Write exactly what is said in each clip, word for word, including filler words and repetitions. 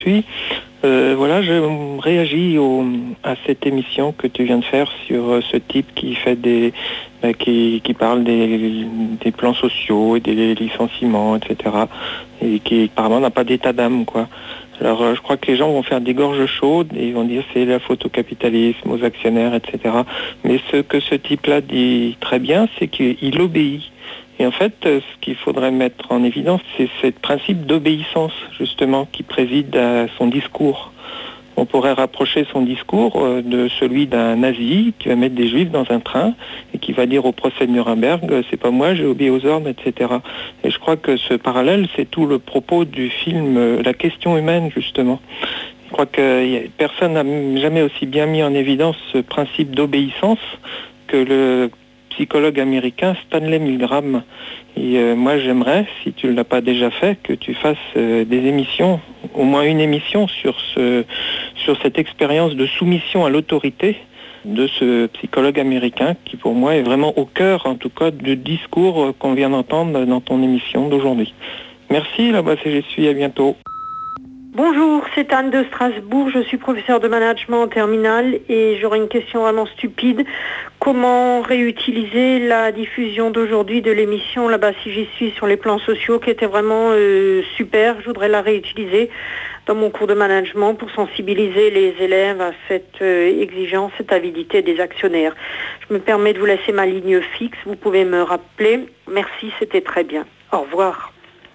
suis. Euh, voilà, je réagis au, à cette émission que tu viens de faire sur euh, ce type qui fait des, bah, qui, qui parle des, des plans sociaux et des licenciements, et cetera. Et qui apparemment n'a pas d'état d'âme, quoi. Alors, euh, je crois que les gens vont faire des gorges chaudes et ils vont dire c'est la faute au capitalisme, aux actionnaires, et cetera. Mais ce que ce type-là dit très bien, c'est qu'il obéit. Et en fait, ce qu'il faudrait mettre en évidence, c'est ce principe d'obéissance, justement, qui préside à son discours. On pourrait rapprocher son discours de celui d'un nazi qui va mettre des juifs dans un train et qui va dire au procès de Nuremberg, c'est pas moi, j'ai obéi aux ordres, et cetera. Et je crois que ce parallèle, c'est tout le propos du film La question humaine, justement. Je crois que personne n'a jamais aussi bien mis en évidence ce principe d'obéissance que le psychologue américain Stanley Milgram. Et euh, moi j'aimerais, si tu ne l'as pas déjà fait, que tu fasses euh, des émissions, au moins une émission sur, ce, sur cette expérience de soumission à l'autorité de ce psychologue américain qui pour moi est vraiment au cœur en tout cas du discours qu'on vient d'entendre dans ton émission d'aujourd'hui. Merci, là-bas c'est je suis, à bientôt. Bonjour, c'est Anne de Strasbourg, je suis professeure de management en terminale et j'aurais une question vraiment stupide. Comment réutiliser la diffusion d'aujourd'hui de l'émission Là-bas si j'y suis sur les plans sociaux qui était vraiment euh, super. Je voudrais la réutiliser dans mon cours de management pour sensibiliser les élèves à cette euh, exigence, cette avidité des actionnaires. Je me permets de vous laisser ma ligne fixe, vous pouvez me rappeler. Merci, c'était très bien. Au revoir.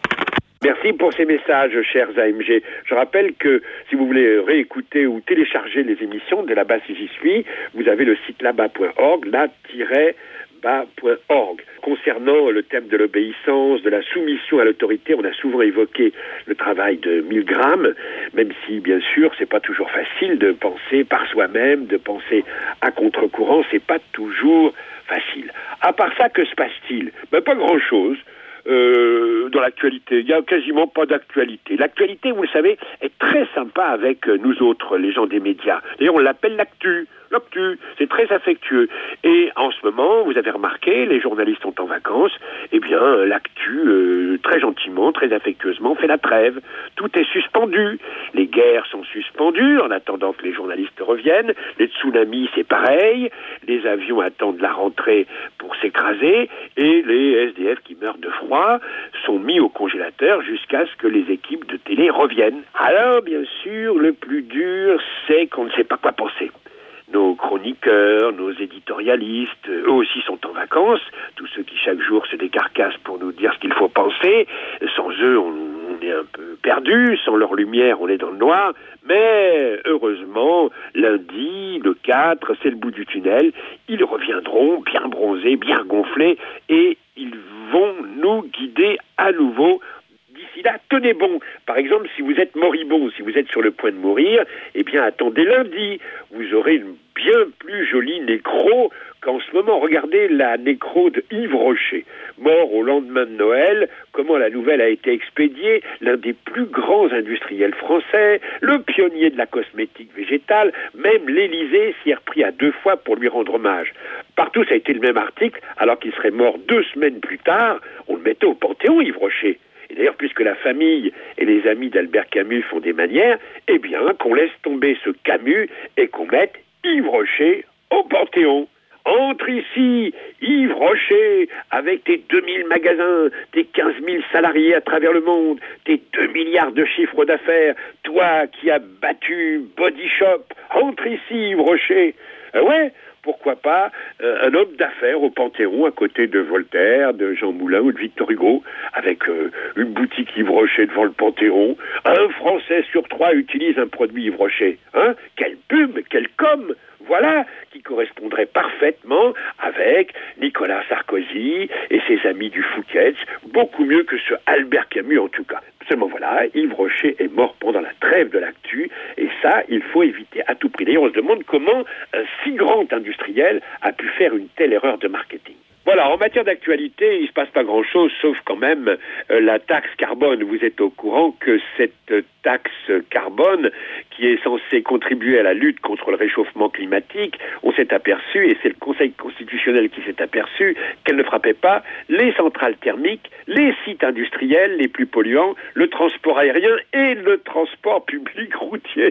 Merci pour ces messages, chers A M G. Je rappelle que si vous voulez réécouter ou télécharger les émissions de Là-bas si j'y suis, vous avez le site là-bas point org, là bas point org. Concernant le thème de l'obéissance, de la soumission à l'autorité, on a souvent évoqué le travail de Milgram, même si, bien sûr, c'est pas toujours facile de penser par soi-même, de penser à contre-courant, c'est pas toujours facile. À part ça, que se passe-t-il? Ben, pas grand-chose. Euh, dans l'actualité, il n'y a quasiment pas d'actualité. L'actualité, vous le savez, est très sympa avec nous autres, les gens des médias. D'ailleurs, on l'appelle l'actu. L'actu, c'est très affectueux. Et en ce moment, vous avez remarqué, les journalistes sont en vacances, eh bien, l'actu, euh, très gentiment, très affectueusement, fait la trêve. Tout est suspendu. Les guerres sont suspendues en attendant que les journalistes reviennent. Les tsunamis, c'est pareil. Les avions attendent la rentrée pour s'écraser. Et les S D F qui meurent de froid sont mis au congélateur jusqu'à ce que les équipes de télé reviennent. Alors, bien sûr, le plus dur, c'est qu'on ne sait pas quoi penser. Nos chroniqueurs, nos éditorialistes, eux aussi sont en vacances. Tous ceux qui chaque jour se décarcassent pour nous dire ce qu'il faut penser. Sans eux, on, on est un peu perdu. Sans leur lumière, on est dans le noir. Mais heureusement, lundi, le quatre, c'est le bout du tunnel. Ils reviendront bien bronzés, bien gonflés, et ils vont nous guider à nouveau. D'ici là, tenez bon. Par exemple, si vous êtes moribond, si vous êtes sur le point de mourir, eh bien, attendez lundi. Vous aurez une bien plus jolie nécro qu'en ce moment. Regardez la nécro de Yves Rocher, mort au lendemain de Noël. Comment la nouvelle a été expédiée. L'un des plus grands industriels français, le pionnier de la cosmétique végétale, même l'Élysée s'y est repris à deux fois pour lui rendre hommage. Partout, ça a été le même article, alors qu'il serait mort deux semaines plus tard. On le mettait au Panthéon, Yves Rocher. Et d'ailleurs, puisque la famille et les amis d'Albert Camus font des manières, eh bien, qu'on laisse tomber ce Camus et qu'on mette Yves Rocher au Panthéon. Entre ici, Yves Rocher, avec tes deux mille magasins, tes quinze mille salariés à travers le monde, tes deux milliards de chiffres d'affaires, toi qui as battu Body Shop. Entre ici, Yves Rocher. Euh, ouais, pourquoi pas euh, un homme d'affaires au Panthéon à côté de Voltaire, de Jean Moulin ou de Victor Hugo, avec euh, une boutique Yves Rocher devant le Panthéon. Un Français sur trois utilise un produit Yves Rocher. Hein? Quelle pub, quelle com! Voilà qui correspondrait parfaitement avec Nicolas Sarkozy et ses amis du Fouquet's, beaucoup mieux que ce Albert Camus en tout cas. Seulement voilà, Yves Rocher est mort pendant la trêve de l'actu, et ça, il faut éviter à tout prix. D'ailleurs, on se demande comment un si grand industriel a pu faire une telle erreur de marketing. Voilà, en matière d'actualité, il ne se passe pas grand-chose, sauf quand même euh, la taxe carbone. Vous êtes au courant que cette taxe carbone, qui est censée contribuer à la lutte contre le réchauffement climatique, on s'est aperçu, et c'est le Conseil constitutionnel qui s'est aperçu, qu'elle ne frappait pas les centrales thermiques, les sites industriels les plus polluants, le transport aérien et le transport public routier.